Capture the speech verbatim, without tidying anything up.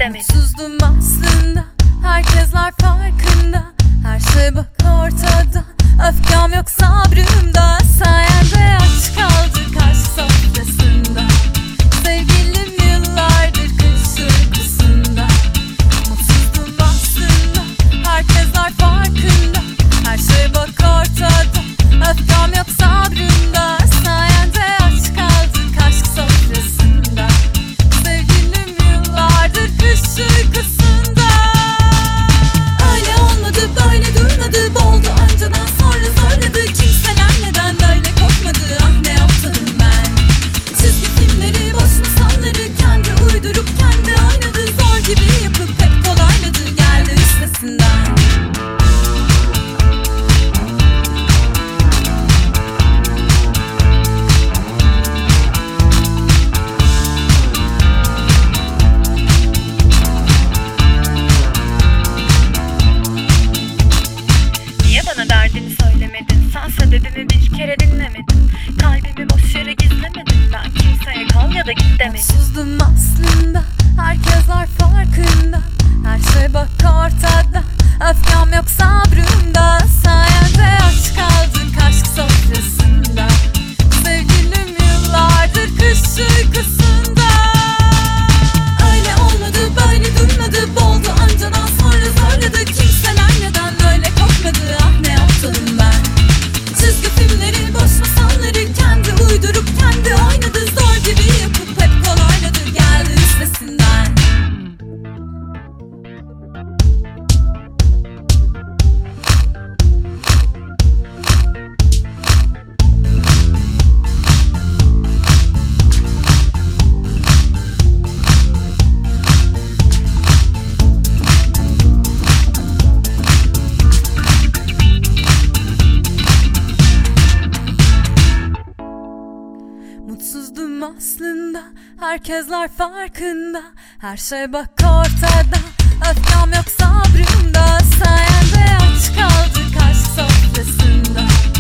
gidemedim. Mutsuzdum aslında, herkesler farkında. Her şey bak ortada, öfkem yok sabrımda. Sayende aç kaldık aşk sofrasında. Sevgilim yıllardır kış uykusunda. Mutsuzdum aslında, herkesler farkında. Her şey bak ortada, öfkem yok sabrımda. Sayende aç kaldık aşk sofrasında. Sevgilim yıllardır kış uykusunda. Öyle olmadı, böyle durmadı, boldu önceden sonra zorladı. Kimseler neden böyle korkmadı, ah ne yaptım ben. Çizgi filmleri, boş masalları kendi uydurup kendi oynadı. Zor gibi yapıp hep kolayladı, geldi üstesinden. Niye bana derdini söylemedin? Sen sebebimi bir kere dinlemedin. Kalbimi boş yere gizlemedin. Ben kimseye kal ya da git demedim. Mutsuzdum aslında, herkesler farkında. Her şey bak ortada, öfkem yok sabrımda. Sayende aç kaldık aşk sofrasında. Sevgilim yıllardır kış uykusunda. Öyle olmadı, böyle durmadı, boldu önceden sonra zorladı. Kimseler neden böyle korkmadı, ah ne yaptım ben. Çizgi filmleri, boş masalları kendi uydurup kendi oynadı. Zor gibi yapıp hep kolayladı, geldi üstesinden. Mutsuzdum aslında, herkesler farkında. Her şey bak ortada, öfkem yok sabrımda. Sayende aç kaldık aşk sofrasında.